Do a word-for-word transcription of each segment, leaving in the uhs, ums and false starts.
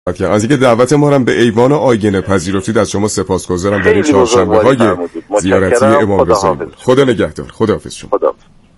از اینکه دعوت ما هم به ایوان آینه پذیرفتید از شما سپاسگزارم. در این چهارشنبه های زیارتی امام رضا. خدا نگهدار. خداحافظ شما. خدا.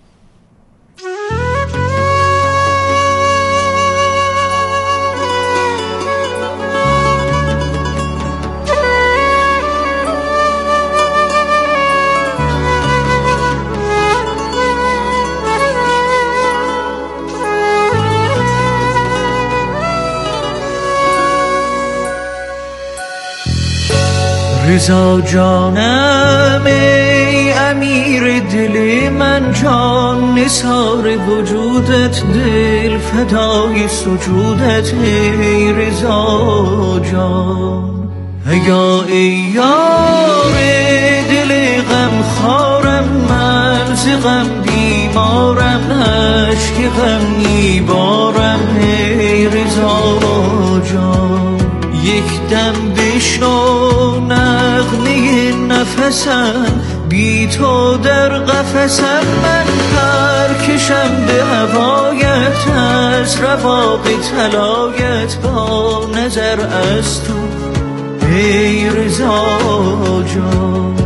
رضا جانم ای امیر دل من، جان نثار وجودت، دل فدای سجودت ای رضا جان. یا ای یار دل غم خارم، من ز غم بیمارم، اشک غم میبارم ای رضا جان. یک دم بشنو نغمه نفسم، بی تو در قفسم، من پر کشم به هوایت، از رواق طلایت با نظر از تو ای رضا جان.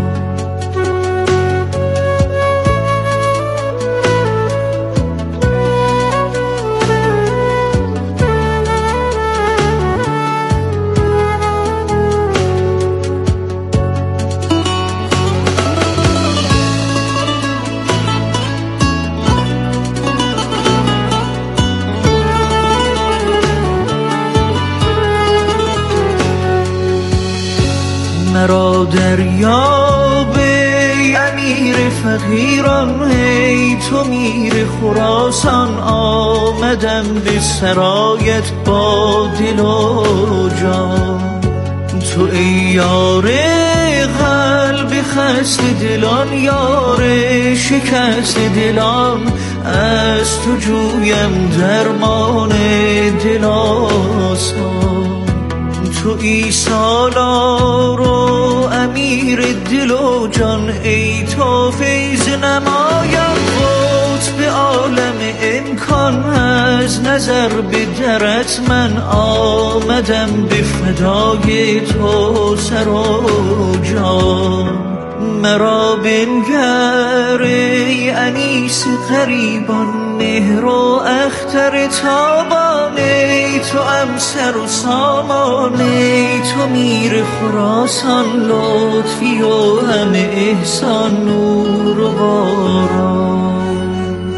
مرا دریاب ای امیر فقیران، ای تو میر خراسان، آمدم به سرایت با دل و جان. تو ای یار قلب خست دلان، یار شکست دلان، از تو جویم درمان دل آسان. تو ای سالار و امیر دل و جان، ای تو فیض نمایم قطب عالم امکان، از نظر به درت من آمدم به فدای تو سر و جان. مرا بنگر ای انیس غریبان، مهر و اختر تابان، ای تو امسر و سامان، ای تو میر خراسان، لطفی و همه احسان، نور و باران.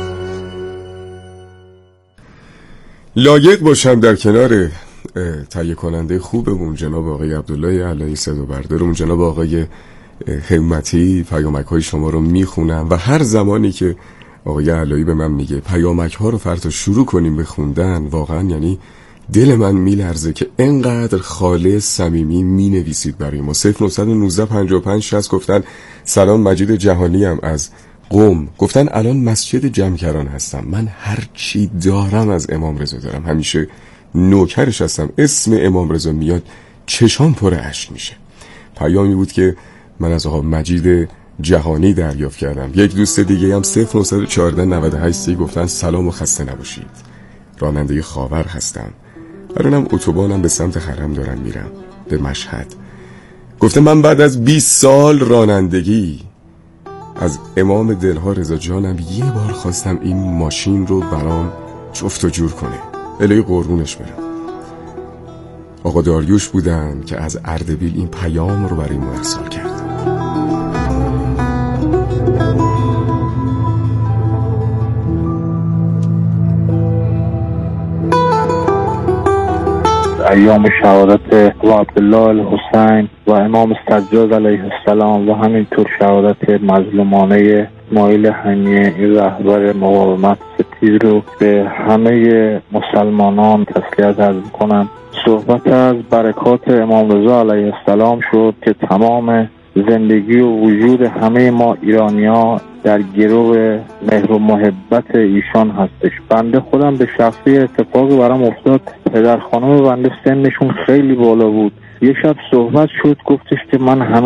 لایق باشم در کنار تهیه کننده خوبمون جناب آقای عبدالله علایی صدا بردارمون، جناب آقای همتی، پیامک های شما رو میخونم و هر زمانی که آقای علایی به من میگه پیامک ها رو فردا شروع کنیم به خوندن، واقعا یعنی دل من میلرزه که انقدر خالص صمیمی مینویسید برای ما. صفر نه یک نه پنج پنج شصت گفتن سلام، مجید جهانی ام از قم. گفتن الان مسجد جمکران هستم، من هر چی دارم از امام رضا دارم، همیشه نوکرش هستم، اسم امام رضا میاد چشام پر اشک میشه. پیامی بود که من از آقا مجید جهانی دریافت کردم. یک دوست دیگه هم صفر نه یک چهار نه هشت گفتن سلام و خسته نباشید، راننده خاور هستم، الانم اتوبانم به سمت حرم دارم میرم به مشهد. گفته من بعد از بیست سال رانندگی از امام دلها رضا جانم یه بار خواستم این ماشین رو برام جفت و جور کنه، الهی قربونش برم. آقا داریوش بودن که از اردبیل این پیام رو برای ما ارسال کرد. ایام شهادت و عبدالله الحسین و امام سجاد علیه السلام و همینطور شهادت مظلومانه اسماعیل هنیه، این رهبر مقاومت ستیز رو به همه مسلمانان تسلیت عرض کنم. صحبت از برکات امام رضا علیه السلام شد که تمام زندگی و وجود همه ما ایرانی‌ها در گرو مهر و محبت ایشان هستش. بنده خودم به شخصی اتفاقی برام افتاد، پدر خانم بنده سنشون خیلی بالا بود. یه شب صحبت شد، گفتش که من هنوز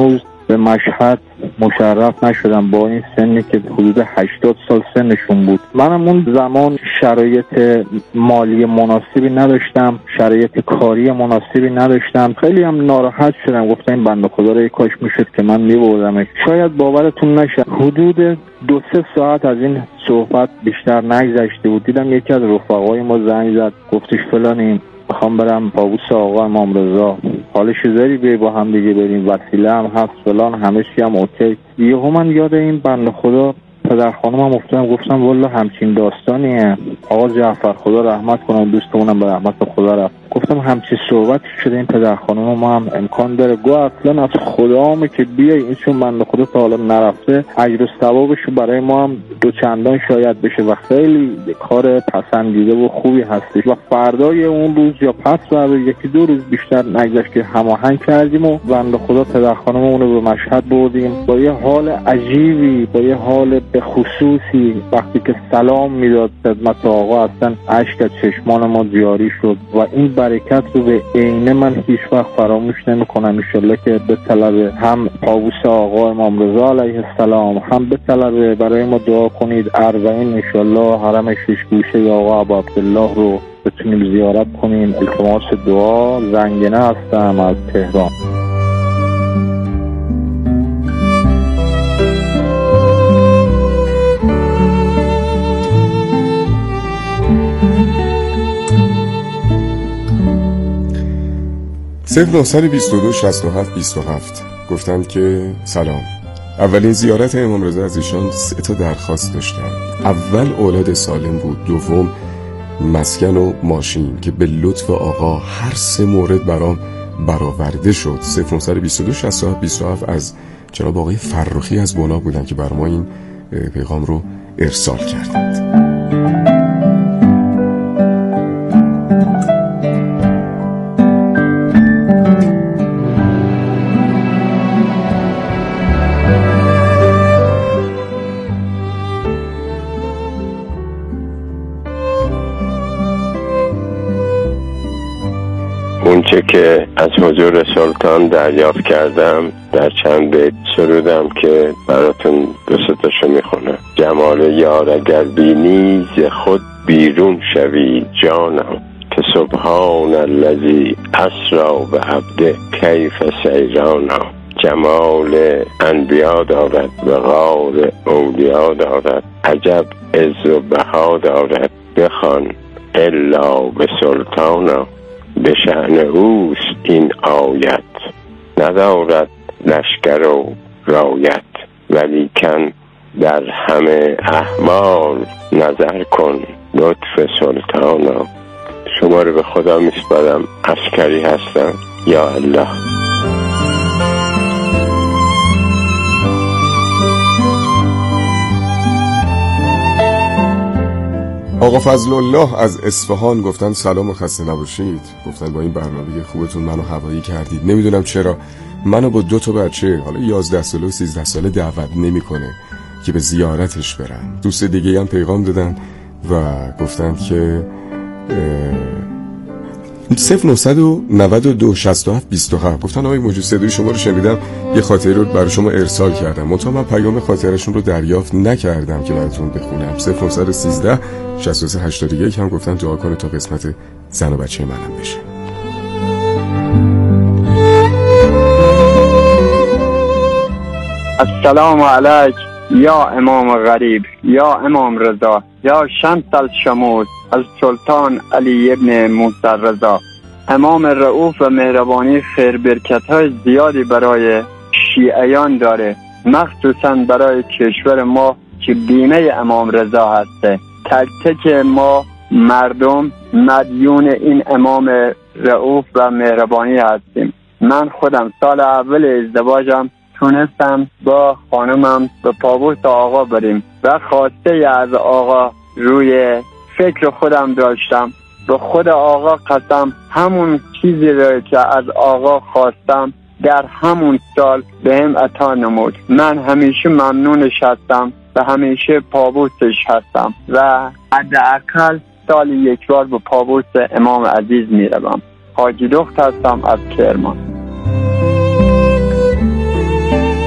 به مشهد مشرف نشدم با این سنی که حدود هشتاد سال سنشون بود. منم اون زمان شرایط مالی مناسبی نداشتم، شرایط کاری مناسبی نداشتم. خیلی هم ناراحت شدم، گفتم این بنده خدا رو یک کاش میشد که من میبردمش. شاید باورتون نشه حدود دو سه ساعت از این صحبت بیشتر نگذشته بود، دیدم یکی از رفقای ما زنگ زد، گفتش فلانی میخوام برم پابوس آقا امام رضا، حالش زری بیای با هم دیگه بریم، وسیله هم هست فلان، همه چی هم اوکی. یهو من یاد این بنده خدا پدر خانومم افتادم، گفتم والله همچین داستانیه. آقا جعفر خدا رحمت کنه، دوستمونم به رحمت خدا رفت. گفتم همچین صحبت شده این پدر خانوم ما هم امکان داره؟ گو اصلا از خدامه که بیای، این چون بنده خدا تا حالا نرفته، اجر و ثوابشو برای ما هم دو چندان شاید بشه و خیلی کار پسندیده و خوبی هستش. و فردای اون روز یا پس بعد یکی دو روز بیشتر نگذشت که هماهنگ کردیم و بنده خدا پدر خانوممون رو به مشهد بردیم با یه حال عجیبی، با یه حال به خصوصی. وقتی که سلام میداد خدمت آقا اصلا اشک از چشمان ما جاری شد و این برکت رو به عینه من هیچ وقت فراموش نمی‌کنم. ان شاءالله که به طلب هم پابوس آقا امام رضا علیه السلام، هم به طلب برای ما دعا کنید اربعین ان شاءالله حرم شش گوشه آقا ابو عبدالله رو بتونیم زیارت کنیم. التماس دعا. زنگنه هستم از تهران. صفر نهصد و بیست و دو شصت و هفت بیست و هفت گفتند که سلام، اولین زیارت امام رضا از ایشان سه تا درخواست داشتم. اول اولاد سالم بود، دوم مسکن و ماشین که به لطف آقا هر سه مورد برام برآورده شد. صفر نهصد و بیست و دو شصت و هفت بیست و هفت از جناب آقای فرخی از بنا بودن که بر ما این پیغام رو ارسال کردند. اونچه که از حضور سلطان دریافت کردم در چند بیت سرودم که براتون دو سه تاشو میخونم. جمال یار اگر بینی ز خود بیرون شوی جانم، که سبحان الذی اسری بعبده کیف سیرانا. جمال انبیا دارد وقار اولیا دارد، عجب عز و بها دارد بخوان الا به سلطانا. به شأن اوست این آیت ندارد لشکر و رایت، ولیکن در همه احوال نظر کن لطف سلطانا. شما رو به خدا میسپارم، عسکری هستم. یا الله. آقا فضل الله از اصفهان گفتن سلام و خسته نباشید. گفتن با این برنامه خوبتون منو هوایی کردید. نمیدونم چرا منو با دو تا بچه حالا یازده ساله و سیزده ساله دعوت نمیکنه که به زیارتش برم. دوست دیگه هم پیغام دادن و گفتن که صفر نهصد و نود و دو شصت و هفت بیست و هفت گفتن آقای موجود صدای شما رو شنیدم، یه خاطره رو برای شما ارسال کردم، منتها من پیام خاطرشون رو دریافت نکردم که براتون بخونم. صفر نهصد و سیزده شصت و سه هشتاد و یک هم گفتن دعا کنه تا قسمت زن و بچه منم بشه. السلام علیک یا امام غریب، یا امام رضا، یا شمس الشموس از سلطان علی ابن موسی رضا. امام رؤوف و مهربانی خیر برکت های زیادی برای شیعیان داره، مخصوصا برای کشور ما که بیمه امام رضا هسته. تک تک ما مردم مدیون این امام رؤوف و مهربانی هستیم. من خودم سال اول ازدواجم تونستم با خانمم به پابوس آقا بریم و خواسته از آقا روی فکر خودم داشتم. به خود آقا قسم همون چیزی رو که از آقا خواستم در همون سال به هم عطا نمود. من همیشه ممنونش هستم و همیشه پابوسش هستم و حداقل سال یک بار به پابوس امام عزیز میروم. حاجی دخت هستم از کرمان.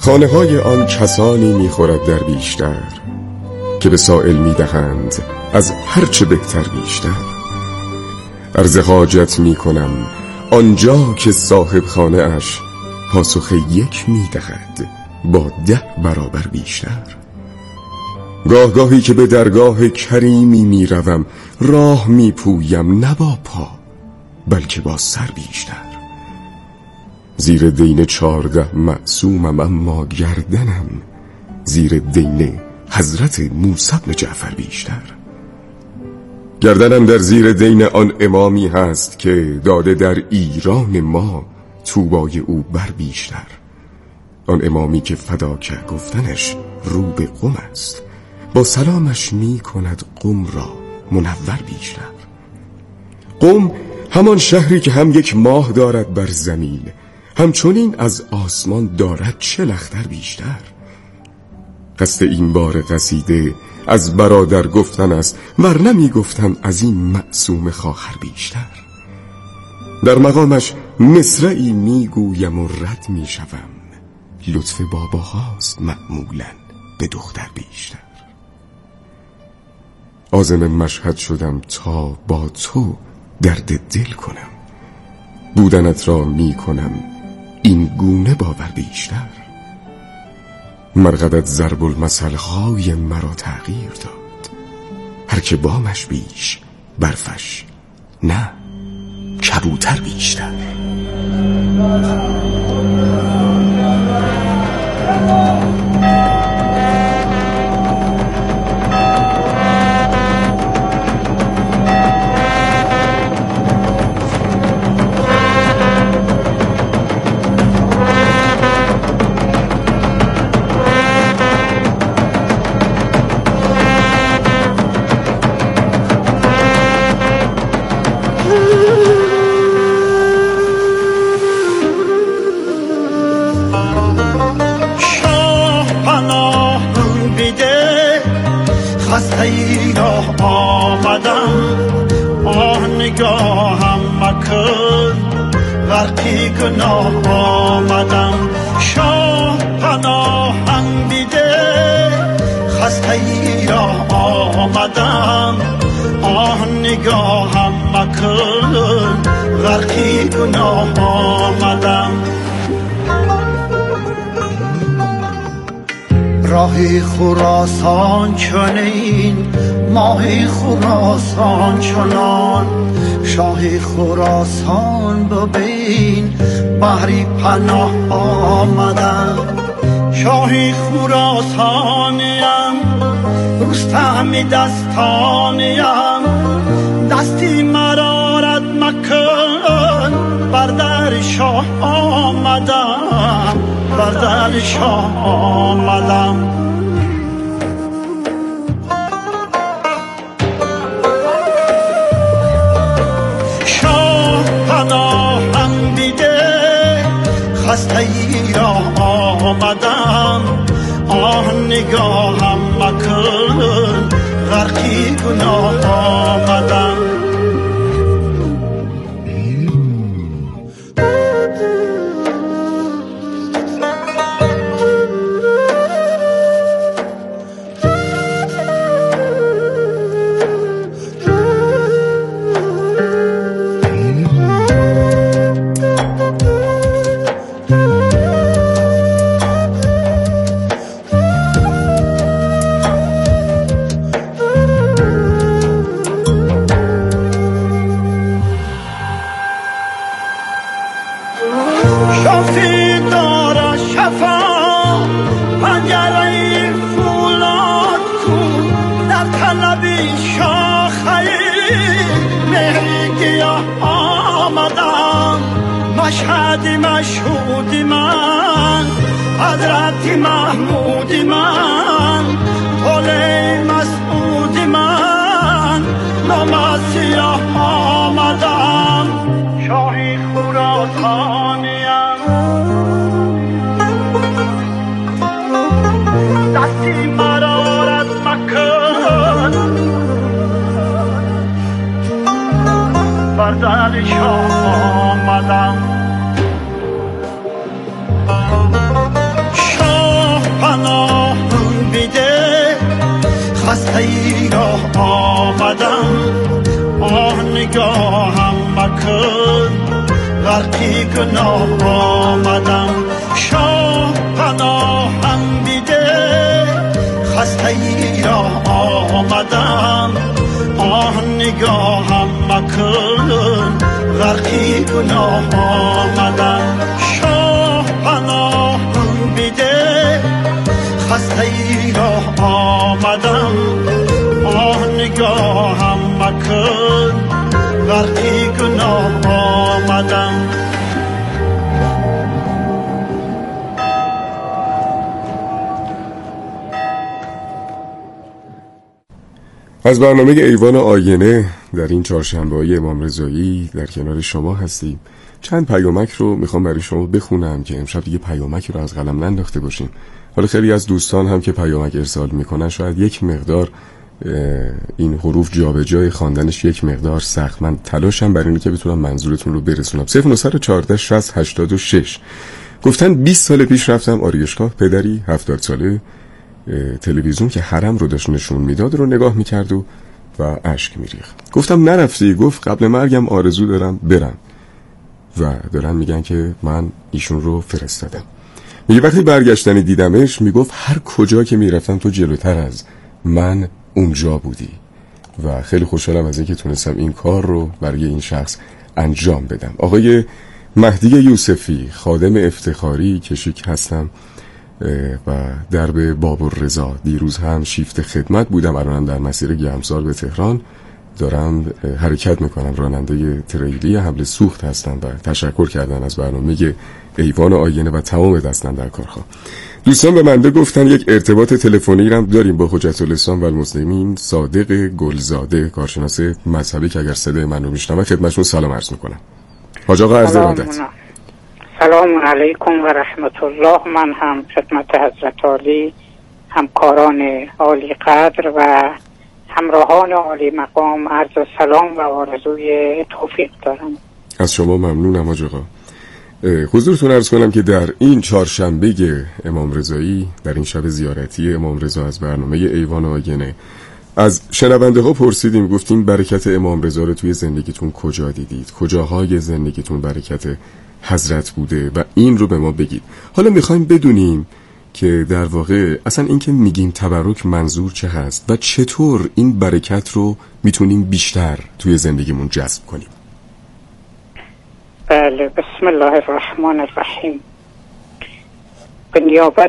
خانه های آن کسانی میخورد در بیشتر که به سائل میدهند از هرچه بهتر بیشتر. عرض حاجت میکنم آنجا که صاحب خانه اش پاسخ یک میدهد با ده برابر بیشتر. گاه گاهی که به درگاه کریمی میروم راه میپویم نه با پا بلکه با سر بیشتر. زیر دین چارده معصومم اما گردنم زیر دین حضرت موسی بن جعفر بیشتر. گردنم در زیر دین آن امامی هست که داده در ایران ما توبای او بر بیشتر. آن امامی که فداکه گفتنش رو به قم است، با سلامش می کند قم را منور بیشتر. قم همان شهری که هم یک ماه دارد بر زمین، همچنین از آسمان دارد چه لختر بیشتر. قصد این بار قصیده از برادر گفتن است، ورنه می گفتم از این معصوم خواهر بیشتر. در مقامش مصرعی می گویم و رد می شوم، لطف بابا هاست معمولا به دختر بیشتر. عازم مشهد شدم تا با تو درد دل کنم، بودنت را می کنم این گونه باور بیشتر. مرقدت ضرب المثل های مرا تغییر داد، هر که بامش بیش برفش نه کبوتر بیشتر. خسته را آمدم آه نگاهم مکن غرقی گناه آمدم. شاه پناهم بیده خسته را آمدم آه نگاهم مکن غرقی گناه آمدم. راه خراسان چنین ماه خراسان چنان، شاه خراسان ببین بحری پناه آمدم. شاه خراسانیم رستم دستانیم، دستی مرا رد مکن بر در شاه آمدم بر در شاه آمدم. شاه پناهم دیده خسته ای را آمدم آه نگاهم مکن غرقی گناه آمدم. شافی داره شفا پنجره فولاد کن در طلبی شاخه مهری گیاه آمدم. مشهدی مشهودی من حضرت محمودی من طوله مسعودی من نام سیاه آمدم. شاهی خراسانیم دستی مرا رد مکن بر در شاه آمدم. شاه خسته ای را آمدم آه نگاهم مکن غرقی گناه آمدم شاه پناهم بیده خسته ای را آمدم آه نگاهم مکن غرقی گناه آمدم شاه پناهم بیده خسته ای را آمدم آه نگاهم مکن غرقی گناه آمدم از برنامه ایوان آینه در این چهارشنبه‌های امام رضایی در کنار شما هستیم. چند پیامک رو میخوام برای شما بخونم که امشب دیگه پیامک رو از قلم ننداخته باشیم. حالا خیلی از دوستان هم که پیامک ارسال میکنن شاید یک مقدار این حروف جابجای خواندنش یک مقدار سخت، من تلاشم برای اینه که بتونم منظورتون رو برسونم. صفر نه یک چهار شصت هشتاد و شش گفتن بیست سال پیش رفتم آرایشگاه، پدری هفتاد ساله تلویزیون که حرم رو داشت نشون میداد رو نگاه میکرد و و اشک میریخت. گفتم نرفتی؟ گفت قبل مرگم آرزو دارم برم و دارن میگن که من ایشون رو فرستادم. میگه وقتی برگشتنی دیدمش میگفت هر کجا که میرفتم تو جلوتر از من اونجا بودی و خیلی خوشحالم از اینکه تونستم این کار رو برای این شخص انجام بدم. آقای مهدی یوسفی، خادم افتخاری کشیک هستم و درب بابالرضا. دیروز هم شیفت خدمت بودم، الانم در مسیر گرمسار به تهران دارم حرکت میکنم. راننده تریلی حمل سوخت هستم و تشکر کردن از برنامه ایوان آینه و تمام دستن در کارها. دوستان به منده گفتن یک ارتباط تلفنی هم داریم با حجت الاسلام و المسلمین صادق گلزاده، کارشناس مذهبی که اگر صدای من رو میشنوه خدمتشون سلام عرض میکنم. حاج آقا عرض ارادت. سلام علیکم و رحمت الله. من هم خدمت حضرت عالی، همکاران عالی قدر و همراهان عالی مقام عرض سلام و آرزوی توفیق دارم. از شما ممنونم حاج آقا. حضورتون عرض کنم که در این چهارشنبه امام رضایی، در این شب زیارتی امام رضا از برنامه ایوان آینه، از شنونده ها پرسیدیم، گفتیم برکت امام رضا رو توی زندگیتون کجا دیدید؟ کجاهای زندگیتون برکت حضرت بوده و این رو به ما بگید. حالا میخوایم بدونیم که در واقع اصلا این که میگیم تبرک منظور چه هست و چطور این برکت رو میتونیم بیشتر توی زندگیمون جذب کنیم. بله، بسم الله الرحمن الرحیم. به نیابت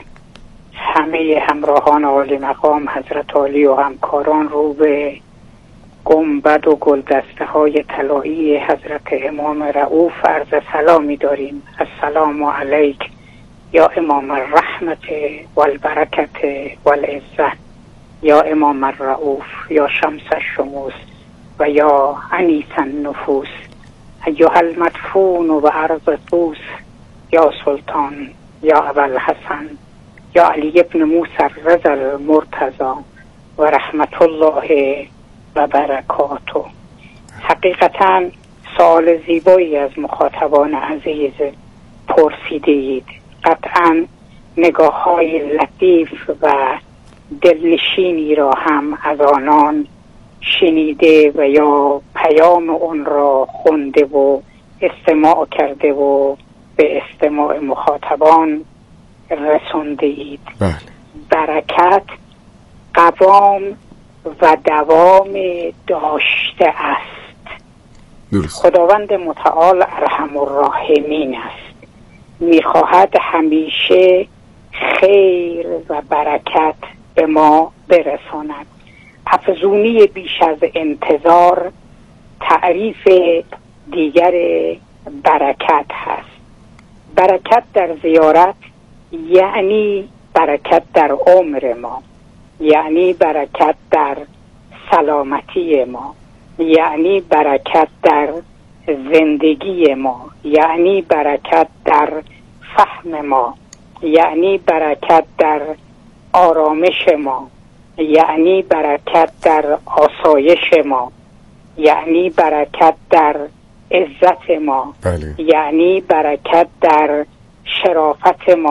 همه همراهان عالی مقام حضرت عالی و همکاران رو به گنبد و گلدسته های طلایی حضرت امام رؤوف عرض سلامی داریم. السلام علیک یا امام الرحمت والبرکت والعزت، یا امام الرؤوف، یا شمس الشموس و یا انیس النفوس، ایها المدفون و عرض طوس، یا سلطان، یا ابوالحسن، یا علی ابن موسی الرضا المرتضی و رحمت الله و برکاته. حقیقتا سوال زیبایی از مخاطبان عزیز پرسیدید. قطعا نگاه های لطیف و دلنشینی را هم از آنان شنیده و یا پیام اون را خونده و استماع کرده و به استماع مخاطبان رسونده اید. بله. برکت قوام و دوام داشته است. درست. خداوند متعال ارحم الراحمین است، میخواهد همیشه خیر و برکت به ما برساند. افزونی بیش از انتظار تعریف دیگر برکت هست. برکت در زیارت یعنی برکت در عمر ما، یعنی برکت در سلامتی ما، یعنی برکت در زندگی ما، یعنی برکت در فهم ما، یعنی برکت در آرامش ما، یعنی برکت در آسایش ما، یعنی برکت در عزت ما، بله. یعنی برکت در شرافت ما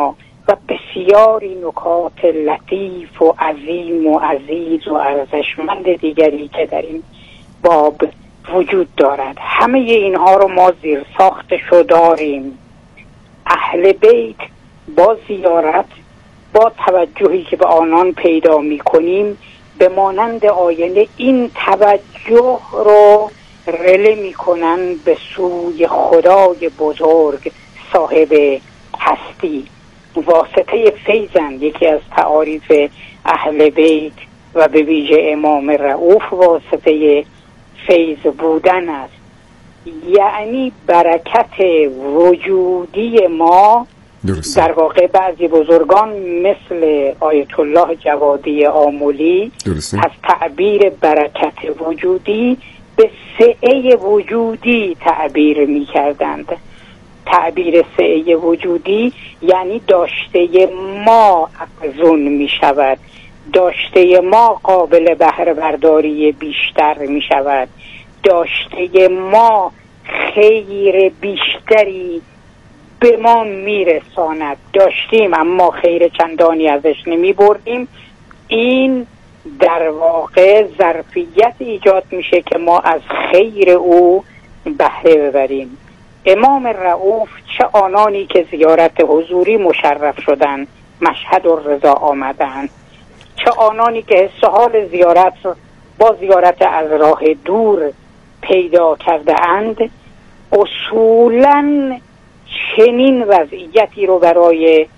و بسیاری نکات لطیف و عظیم و عزیز و ارزشمند دیگری که در این باب وجود دارد. همه اینها رو ما زیر ساختشو داریم. اهل بیت با زیارت، با توجهی که به آنان پیدا می کنیم، به مانند آینه این توجه رو رله می کنن به سوی خدای بزرگ صاحب هستی. واسطه فیضن. یکی از تعاریف اهل بیت و به ویژه امام رؤوف واسطه فیض بودن است، یعنی برکت وجودی ما. درسته. در واقع بعضی بزرگان مثل آیت الله جوادی آملی درسته. از تعبیر برکت وجودی به سعه وجودی تعبیر می کردند. تعبیر سعه وجودی یعنی داشته ما افزون می شود، داشته ما قابل بهره برداری بیشتر می شود، داشته ما خیر بیشتری به ما میرساند. داشتیم اما خیر چندانی ازش نمی بردیم. این در واقع ظرفیت ایجاد میشه که ما از خیر او بهره ببریم. امام رؤوف چه آنانی که زیارت حضوری مشرف شدن، مشهد الرضا آمدن، چه آنانی که حس حال زیارت با زیارت از راه دور پیدا کرده اند، اصولاً چنین وضعیتی رو برای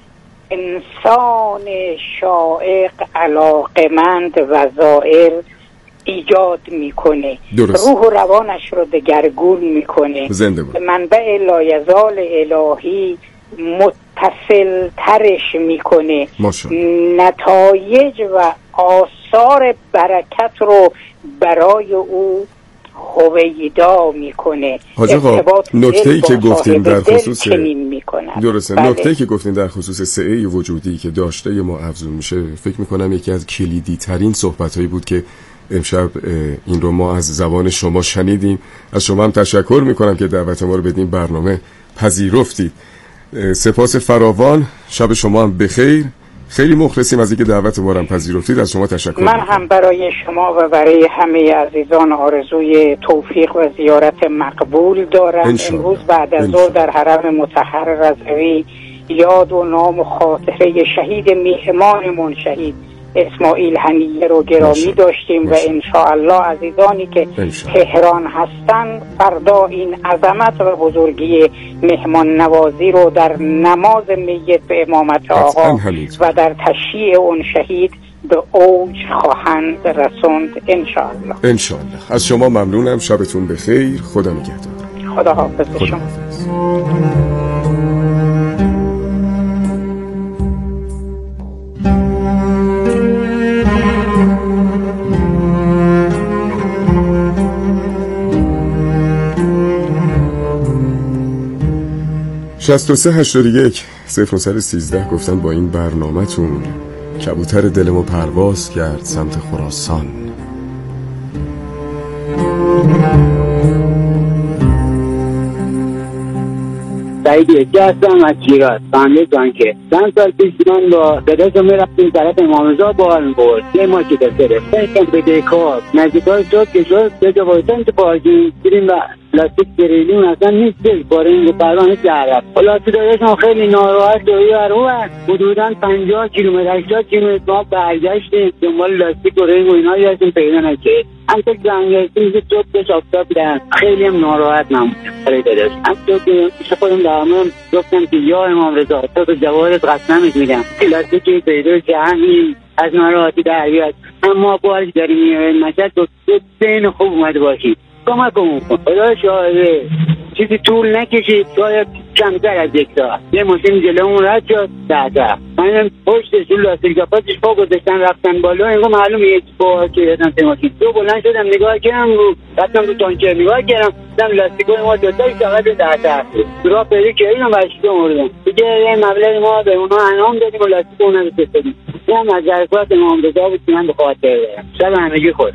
انسان شائق علاقمند و زائر ایجاد میکنه. روح و روانش رو دگرگون میکنه، منبع لایزال الهی متصل ترش میکنه، نتایج و آثار برکت رو برای او هویدا میکنه. حاج آقا، نکته‌ای که گفتیم در خصوص درسته بله. نکته‌ای که گفتیم در خصوص سعه وجودی که داشته ما افزون میشه، فکر میکنم یکی از کلیدی ترین صحبت‌هایی بود که امشب این رو ما از زبان شما شنیدیم. از شما هم تشکر میکنم که دعوت ما رو بدین برنامه پذیرفتید. سپاس فراوان، شب شما هم بخیر. خیلی مخلصیم از اینکه دعوت ما رو پذیرفتید. از شما تشکر. من هم برای شما و برای همه عزیزان آرزوی توفیق و زیارت مقبول دارم. امروز بعد از ظهر در حرم مطهر رضوی یاد و نام و خاطره شهید میهمانمون شهید اسماعیل حنیه رو گرامی داشتیم و انشاءالله عزیزانی که تهران هستن فردا این عظمت و بزرگی مهمان نوازی رو در نماز میت به امامت آقا و در تشییع اون شهید به اوج خواهند رسوند انشاءالله. انشاءالله. از شما ممنونم. شبتون بخیر. خدا نگهدار. خدا حافظ شما. شصت و سه هشتاد و یک صفر و سیزده گفتن با این برنامه تون کبوتر دلمو پرواز کرد سمت خراسان. سعید یکی هستم از شیراز. فهمه جان که چند سال پیش من با داداشم میرفتیم طرف امامزا بار میبرد. یه ما که دسته رفتیم به دیکار نزدیکای شد که شد به جا بایستن تو پارکینگ بریم و لاستیک بریلیم اصلا نیست باره این پروانه جرب. لاستیک داداشم خیلی ناراحت دوی رو حدوداً پنجاه کیلومتر هشتاد کیلومتر ما برگشتیم دنبال لاستیک و رنگ و اینا گشتیم پیدا نکرد. هم تو جنگستیم که صبح بهش آفتاب بدن خیلی هم ناراحت نمون برای داداش. هم تو که پیش خودم درمان گفتم که یا امام رضا تو تو جوارت قسمت میدم لاستیک که پیدا که همین از ناراحتی در بیاد. اما بارش داریم میاد مشهد تو سین خوب اومده باشی کمک کن خدا شاهده چیزی طول نکشید شاید کمتر از یک ساعت یه ماشین جلومون رد شد ده ده من پشتش اون لاستیک پاتش پا گذاشتن رفتن بالا اینگاه معلوم یک پا که یادم ته ماشین تو بلند شدم نگاه کردم رو رفتم رو تانکر نگاه کردم دیدم لاستیکای ما دوتایی فقط ده ده درا پیدا کردیم برشیده مردم دیگه یه مبلغ ما به اونها انعام دادیم و لاستیک اونها رو فرستادیم. اینم از ظرفات امام رضا بود که من به خاطر دارم. شب همگی خوش.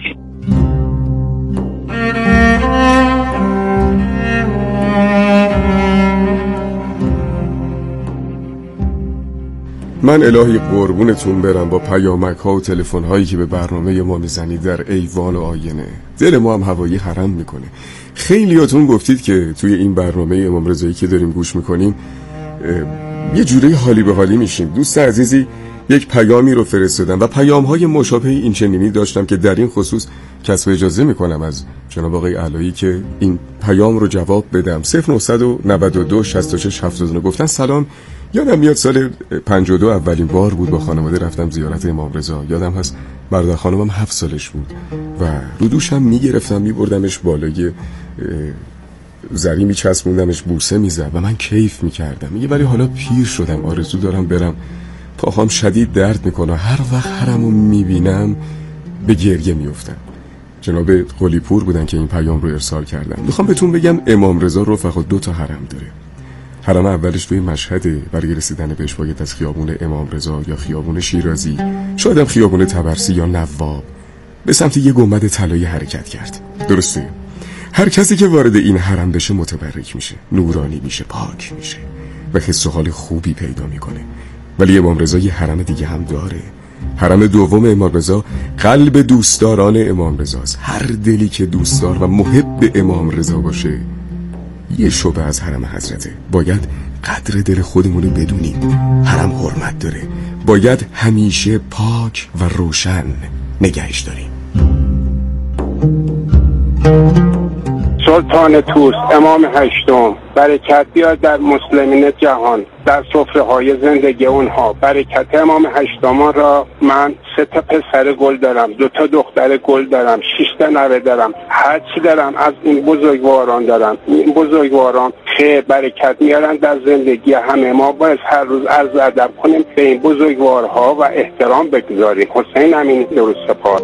من الهی قربونتون برم با پیامک ها و تلفن هایی که به برنامه ما میزنید در ایوان و آینه. دل ما هم هوایی حرم میکنه. خیلیاتون گفتید که توی این برنامه امام رضایی که داریم گوش میکنیم یه جوره حالی به حالی میشیم. دوست عزیزی یک پیامی رو فرستادن و پیام های مشابه این چنینی داشتم که در این خصوص کسب اجازه میکنم از جناب آقای علایی که این پیام رو جواب بدم. صفر نه نه دو شصت و شش هفتاد و نه گفتن سلام، یادم میاد سال پنجاه و دو اولین بار بود با خانواده رفتم زیارت امام رضا. یادم هست برادر خانمم هفت سالش بود و رو دوشم میگرفتم میبردمش بالای زری میچسبوندمش بوسه میزد و من کیف میکردم. میگه ولی حالا پیر شدم، آرزو دارم برم، پاهام شدید درد میکنه، هر وقت حرمو میبینم به گریه میفتم. جناب قلی پور بودن که این پیام رو ارسال کردن. میخوام بهتون بگم امام رضا رفقا دو تا حرم داره. حرم اولش توی مشهده، برای رسیدن بهش باید از خیابون امام رضا یا خیابون شیرازی، شاید هم خیابون طبرسی یا نواب به سمت یه گنبد طلایی حرکت کرد. درسته؟ هر کسی که وارد این حرم بشه متبرک میشه، نورانی میشه، پاک میشه و حس و حال خوبی پیدا میکنه. ولی امام رضا یه حرم دیگه هم داره. حرم دوم امام رضا قلب دوستداران امام رضاست. هر دلی که دوستدار و محب امام رضا باشه یه شعبه از حرم حضرته. باید قدر دل خودمون رو بدونیم. حرم حرمت داره، باید همیشه پاک و روشن نگهش داریم. سلطان طوس امام هشتم برکت بیاد در مسلمین جهان، در سفره های زندگی اونها. برکت امام هشتمان را من سه تا پسر گل دارم، دو تا دختر گل دارم، شش تا نوه دارم، هر چی دارم از این بزرگواران دارم. این بزرگواران خیر برکت میارن در زندگی همه ما. باید هر روز عرض ادب کنیم به این بزرگوارها و احترام بگذاریم. حسین امینی درود سپار.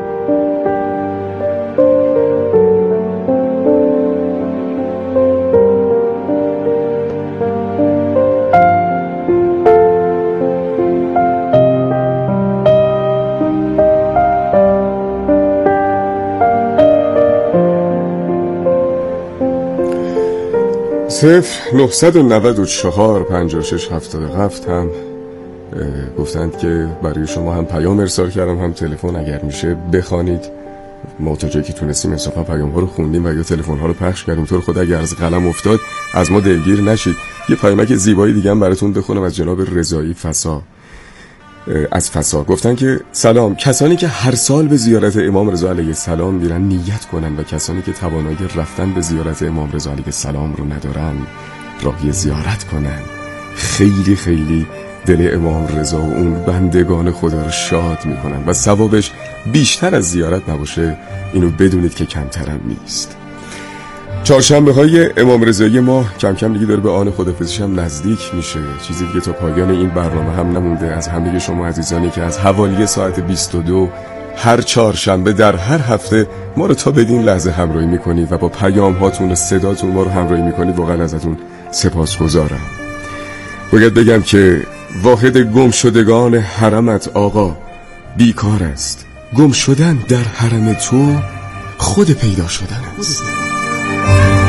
صفر نه نه چهار پنجاه و شش هفتاد و هفت هم گفتند که برای شما هم پیام ارسال کردم هم تلفن، اگر میشه بخوانید. ما تا جایی که تونستیم انصافا پیام ها رو خوندیم و یا تلفن ها رو پخش کردیم. طور خود اگر از قلم افتاد از ما دلگیر نشید. یه پیامک زیبایی دیگه هم براتون بخونم از جناب رضایی فسا از فسا. گفتن که سلام، کسانی که هر سال به زیارت امام رضا علیه السلام میرن نیت کنن و کسانی که توانایی رفتن به زیارت امام رضا علیه السلام رو ندارن راهی زیارت کنن. خیلی خیلی دل امام رضا و اون بندگان خدا رو شاد میکنن و ثوابش بیشتر از زیارت نباشه اینو بدونید که کمترم نیست. چهارشنبه های امام رضایی ما کم کم دیگه داره به آن خدافظیش هم نزدیک میشه. چیزی دیگه تا پایان این برنامه هم نمونده. از همه شما عزیزانی که از حوالی ساعت بیست و دو هر چهارشنبه در هر هفته ما رو تا بدین لحظه همراهی میکنید و با پیام هاتون و صداتون ما رو همراهی میکنید، واقعا ازتون سپاسگزارم. باید بگم که واحد گم شدگان حرمت آقا بیکار است. گم شدن در حرم تو خود پیدا شدن است.